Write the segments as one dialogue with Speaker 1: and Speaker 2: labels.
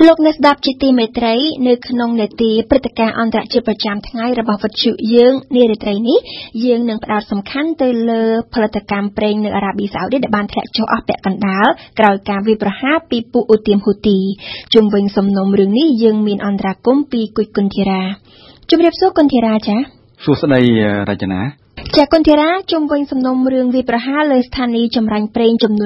Speaker 1: លោកអ្នកស្ដាប់ជាទីមេត្រីនៅក្នុងនេតិព្រឹត្តិការណ៍អន្តរជាតិប្រចាំថ្ងៃរបស់វិទ្យុយើងនារាត្រីនេះយើងនឹងផ្ដោតសំខាន់ទៅលើផលិតកម្មប្រេងនៅអារ៉ាប៊ីសាអូឌីតដែលបានធ្លាក់ចុះអស់ពាក់កណ្ដាលក្រោយការវាយប្រហារពីពួកឧទាមហ៊ូទីជុំវិញសំណុំរឿងនេះយើងមានអន្តរាគមន៍ពីគុយគុនធីរ៉ាជម្រាបសួរគុនធីរ៉ាចា
Speaker 2: សួស្តីរចនា
Speaker 1: ចាគុនធីរ៉ាជុំវិញសំណុំរឿងវាយប្រហារលើស្ថានីយ៍ចម្រាញ់ប្រេងចំនួន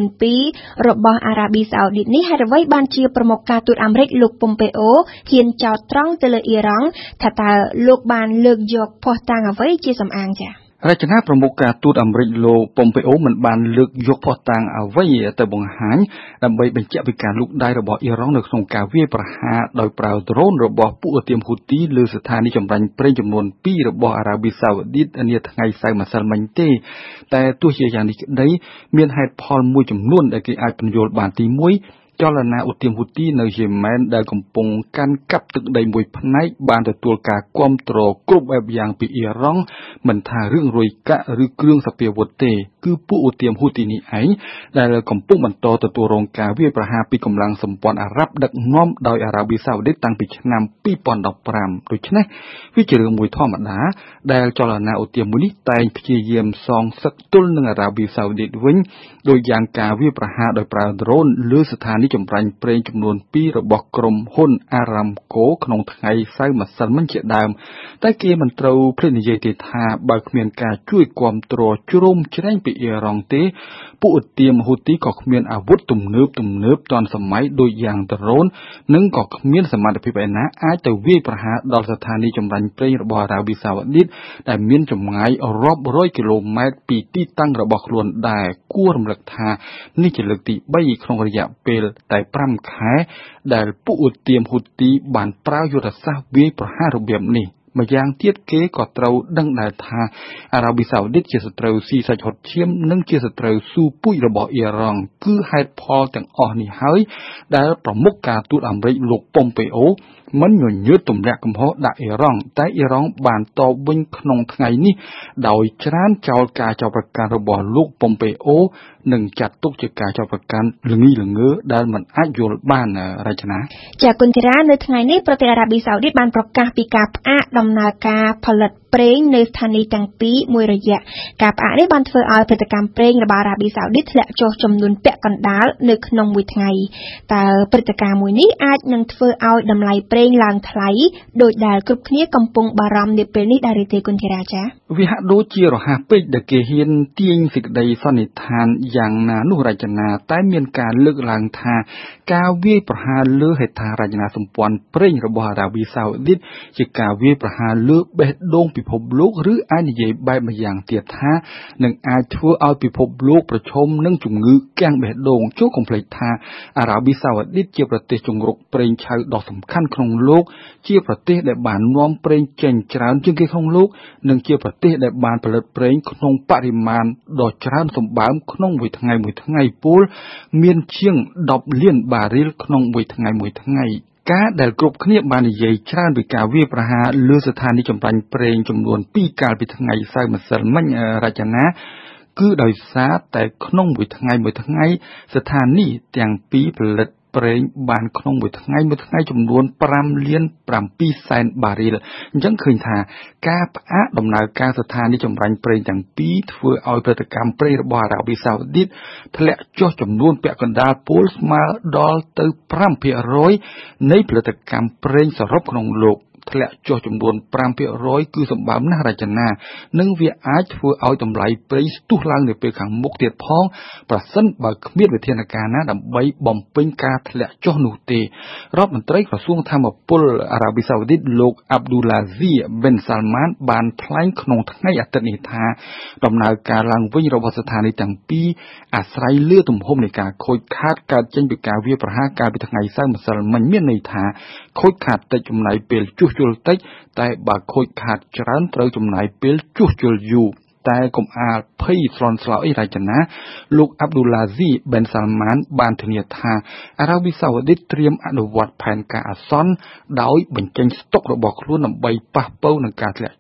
Speaker 1: 2របស់អារ៉ាប៊ីសាអូឌីតនេះហេតុអ្វីបានជាប្រមុខការទូតអាមេរិកលោកប៉ុមពេអូហ៊ានចោទត្រង់ទៅលើអ៊ីរ៉ង់ថាតើលោកបានលើកយកភស្តុតាងអ្វីជាសំអាងចា
Speaker 2: រចនាប្រមុខការទូតអាមេរិកលោកប៉ុមពេអូមិនបានលើកយកភស្តុតាងអ្វីទៅបង្ហាញដើម្បីបញ្ជាក់ពីការលូកដៃរបស់អ៊ីរ៉ង់នៅក្នុងការវាយប្រហារដោយប្រើដ្រូនរបស់ពួកឧទាមហ៊ូទីលើស្ថានីយ៍ចម្រាញ់ប្រេងចំនួន2របស់អារ៉ាប៊ីសាអូឌីតនាថ្ងៃសៅរ៍ម្សិលមិញទេតែទោះជាយ៉ាងនេះក្តីមានហេតុផលមួយចំនួនដែលគេអាចពន្យល់បានទី1ចលនាឧទាមហ៊ូទីនៅយេម៉ែនដែលកំពុងកាន់កាប់ទឹកដីមួយផ្នែកបានទទួលការគាំទ្រគ្រប់បែបយ៉ាងពីអ៊ីរ៉ង់មិនថារឿងរុយកាក់ឬគ្រឿងសព្វាវុធទេគឺពួកឧទាមហ៊ូទីនេះឯងដែលកំពុងបន្តទទួលរងការវាយប្រហារពីកម្លាំងសម្ព័ន្ធអារ៉ាប់ដឹកនាំដោយអារ៉ាប៊ីសាអូឌីតតាំងពីឆ្នាំ2015ដូច្នេះវាជារឿងមួយធម្មតាដែលចលនាឧទាមមួយនេះតែងព្យាយាមសងសឹកទល់នឹងអារ៉ាប៊ីសាអូឌីតវិញដោយយ៉ាងការវាយប្រហារដោយប្រើដ្រូនលើស្ថានីយ៍ចម្រាញ់ប្រេងចំនួន2របស់ក្រុមហ៊ុន Aramco ក្នុងថ្ងៃសៅរ៍ម្សិលមិញជាដើមតែគេមិនត្រូវភ្លេចនិយាយទេថាបើគ្មានការជួយគាំទ្រជ្រោមជ្រែងពីអ៊ីរ៉ង់ទេពួកឧទាមហ៊ូទីក៏គ្មានអាវុធទំនើបទាន់សម័យដូចយ៉ាងដ្រូននិងក៏គ្មានសមត្ថភាពឯណាអាចទៅវាយប្រហារដល់ស្ថានីយ៍ចម្រាញ់ប្រេងរបស់អារ៉ាប៊ីសាអូឌីតដែលមានចម្ងាយរាប់រយគីឡូម៉ែត្រពីទីតាំងរបស់ខ្លួនដែរគួររំលឹកថានេះជាលើកទី3ក្នុងរយៈពេលតែ5ខែដែលពួកឧទាមហ៊ូទីបានប្រើយុទ្ធសាស្ត្រវាយប្រហាររបៀបនេះម្យ៉ាងទៀតគេក៏ត្រូវដឹងដែរថាអារ៉ាប៊ីសាអូឌីតជាសត្រូវស៊ីសាច់ហុតឈាមនិងជាសត្រូវស៊ូពូជរបស់អ៊ីរ៉ង់គឺហេតុផលទាំងអស់នេះហើយដែលប្រមុខការទូតអាមេរិកលោកប៉ុមពេអូមិនញញើតទម្លាក់កំហុសដាក់អ៊ីរ៉ង់តែអ៊ីរ៉ង់បានតបវិញក្នុងថ្ងៃនេះដោយច្រានចោលការចោទប្រកាន់របស់លោកប៉ុមពេអូនិងចាត់ទុកជាការចោទប្រកាន់ល្ងីល្ងើដែលមិនអាចយល់បានរចនា
Speaker 1: ចាគុនធីរ៉ានៅថ្ងៃនេះប្រទេសអារ៉ាប៊ីសាអូឌីតបានប្រកាសពីការផ្អាកដំណើរការផលិតប្រេងនៅស្ថានីយ៍ទាំងពីរមួយរយៈការផ្អាកនេះបានធ្វើឲ្យផលិតកម្មប្រេងរបស់អារ៉ាប៊ីសាអូឌីតធ្លាក់ចុះចំនួនពាក់កណ្ដាលនៅក្នុងមួយថ្ងៃតើព្រឹត្តិការណ៍មួយនេះអាចនឹងធ្វើឲ្យតម្លៃប្រេងឡើងថ្លៃដោយដែលគ្រប់គ្នាកំពុងបារម្ភនាពេលនេះដែរទេគុនធីរ៉ាចា
Speaker 2: វាហាក់ដូចជារហ័សពេកដែលគេហ៊ានទាញសេចក្តីសន្និដ្ឋានយ៉ាងណានោះរចនាតែមានការលើកឡើងថាការវាយប្រហារលើហេដ្ឋារចនាសម្ព័ន្ធប្រេងរបស់អារ៉ាប៊ីសាអូឌីតជាការវាយប្រហារលើបេះដូងពិភពលោកឬអាចនិយាយបែបម្យ៉ាងទៀតថានឹងអាចធ្វើឲ្យពិភពលោកប្រឈមនឹងជំងឺគាំងបេះដូងចូលកុំភ្លេចថាអារ៉ាប៊ីសាអូឌីតជាប្រទេសជង្រុកប្រេងឆៅដ៏សំខាន់ក្នុងលោកជាប្រទេសដែលបាននាំប្រេងចេញច្រើនជាងគេក្នុងលោកនិងជាប្រទេសដែលបានផលិតប្រេងក្នុងបរិមាណដ៏ច្រើនសម្បើមក្នុងមួយថ្ងៃពលមានជាង10លានបារ៉េលក្នុងមួយថ្ងៃការដែលគ្រប់គ្នាបាននិយាយច្រើនពីការវាយប្រហារលើស្ថានីយ៍ចម្រាញ់ប្រេងចំនួន2កាលពីថ្ងៃសៅរ៍ម្សិលមិញរចនាគឺដោយសារតែក្នុងមួយថ្ងៃស្ថានីយ៍ទាំងពីរផលិតប្រេងបានក្នុងមួយថ្ងៃចំនួន5លាន7សែនបារ៉េលអញ្ចឹងឃើញថាការផ្អាកដំណើរការស្ថានីយ៍ចម្រាញ់ប្រេងទាំងពីរធ្វើឲ្យផលិតកម្មប្រេងរបស់អារ៉ាប៊ីសាអូឌីតធ្លាក់ចុះចំនួនពាក់កណ្ដាលពលស្មើដល់ទៅ 5% នៃផលិតកម្មប្រេងសរុបក្នុងលោកធ្លាក់ចុះចំនួន 5% គឺសម្បើមណាស់រចនានិងវាអាចធ្វើឲ្យតម្លៃប្រេងស្ទុះឡើងនៅពេលខាងមុខទៀតផងប្រសិនបើគ្មានវិធានការណាដើម្បីបំពេញការធ្លាក់ចុះនោះទេរដ្ឋមន្ត្រីក្រសួងថាមពលអារ៉ាប៊ីសាអូឌីតលោកអាប់ឌូឡាស៊ីប៊ិនសាល់ម៉ានបានថ្លែងក្នុងថ្ងៃអាទិត្យនេះថាដំណើរការឡើងវិញរបស់ស្ថានីយ៍ទាំងពីរអាស្រ័យលើទំហំនៃការខូចខាតកើតចេញពីការវាយប្រហារកាលពីថ្ងៃសៅរ៍ម្សិលមិញមានន័យថាខូចខាតតិចចំណាយពេលជួសជុលតិចតែបើខូចខាតច្រើនត្រូវចំណាយពេលជួសជុលយូរតែកុំអាលភ័យស្លន់ស្លោអីរចនាលោកអាប់ឌូឡាស៊ីប៊ិនសាល់ម៉ានបានធានាថាអារ៉ាប៊ីសាអូឌីតត្រៀមអនុវត្តផែនការអាសន្នដោយបញ្ចេញស្តុករបស់ខ្លួនដើម្បីប៉ះប៉ូវនឹងការធ្លាក់ចុះ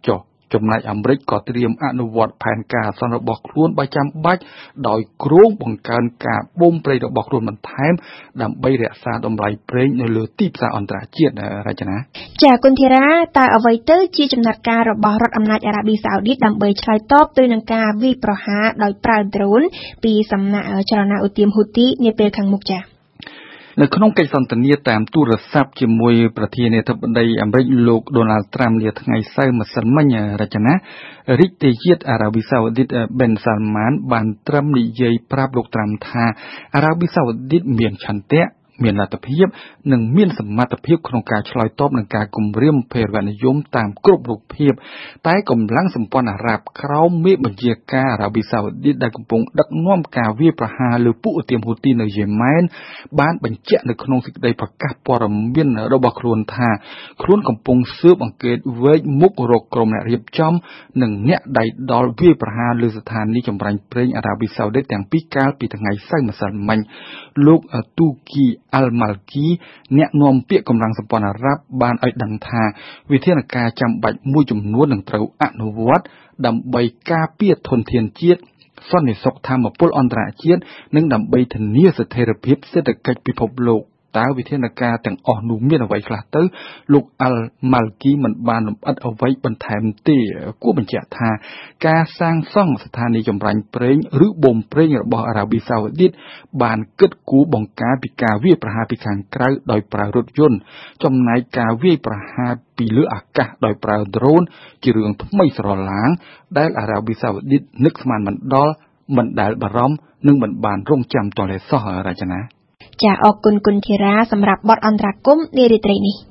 Speaker 2: ចំណែកអាមេរិកក៏ត្រៀមអនុវត្តផែនការសន្និរបស់ខ្លួនបើចាំបាច់ដោយគ្រោងបង្កើនការបូមប្រេងរបស់ខ្លួនបន្ថែមដើម្បីរក្សាតម្លៃប្រេងនៅលើទីផ្សារអន្តរជាតិរចនា
Speaker 1: ចាគុណធីរ៉ាតើអ្វីទៅជាចំណាត់ការរបស់រដ្ឋអំណាចអារ៉ាប៊ីសាអូឌីតដើម្បីឆ្លើយតបទៅនឹងការវាយប្រហារដោយប្រើដ្រូនពីសំណាក់ចលនាឧទាមហ៊ូទីនាពេលខាងមុខចា
Speaker 2: នៅក្នុងកិច្ចសន្ទនាតាមទូរស័ព្ទជាមួយប្រធានាធិបតីអាមេរិកលោក Donald Trump នាថ្ងៃសៅរ៍ម្សិលមិញរចនារាជទេយ្យអារ៉ាប៊ីសាអូឌីត Ben Salman បានត្រឹមនិយាយប្រាប់លោក Trump ថាអារ៉ាប៊ីសាអូឌីតមានឆន្ទៈមានលទ្ធភាពនិងមានសមត្ថភាពក្នុងការឆ្លើយតបនឹងការគំរាមភេរវនិយមតាមគ្រប់រូបភាពតែកម្លាំងសម្ព័ន្ធអារ៉ាប់ក្រោមមេបញ្ជាការអារ៉ាប៊ីសាអូឌីតដែលកំពុងដឹកនាំការវាយប្រហារលើពួកឧទាមហ៊ូទីនៅយេម៉ែនបានបញ្ជាក់នៅក្នុងសេចក្តីប្រកាសព័ត៌មានរបស់ខ្លួនថាខ្លួនកំពុងស៊ើបអង្កេតវែកមុខរកក្រុមអ្នករៀបចំនិងអ្នកដៃដល់វាយប្រហារលើស្ថានីយ៍ចម្រាញ់ប្រេងអារ៉ាប៊ីសាអូឌីតទាំងពីរកាលពីថ្ងៃសៅរ៍ម្សិលមិញលោកទូគីAl-Malki អ្នកនាំពាក្យកម្លាំងសម្ព័ន្ធអារ៉ាប់បានឲ្យដឹងថាវិធានការចាំបាច់មួយចំនួននឹងត្រូវអនុវត្តដើម្បីការពារធនធានជាតិសន្តិសុខធម្មពលអន្តរជាតិនិងដើម្បីធានាស្ថិរភាពសេដ្ឋកិច្ចពិភពលោកតើវិធានការទាំងអស់នោះមានអ្វីខ្លះទៅលោក Al-Malki មិនបានលម្អិតអ្វីបន្ថែមទេគួរបញ្ជាក់ថាការសាងសង់ស្ថានីយ៍ចម្រាញ់ប្រេងឬបូមប្រេងរបស់អារ៉ាប៊ីសាអូឌីតបានគិតគូរបង្ការពីការវាយប្រហារពីខាងក្រៅដោយប្រើរថយន្តចំណែកការវាយប្រហារពីលើអាកាសដោយប្រើដ្រូនជារឿងថ្មីស្រឡាងដែលអារ៉ាប៊ីសាអូឌីតនឹកស្មានមិនដល់មិនដែលបារម្ភនិងមិនបានរងចាំទាល់តែសោះរចនា
Speaker 1: ចាអរគុណគុណធីរ៉ាសម្រាប់បទអន្តរាគមន៍នារាត្រីនេះ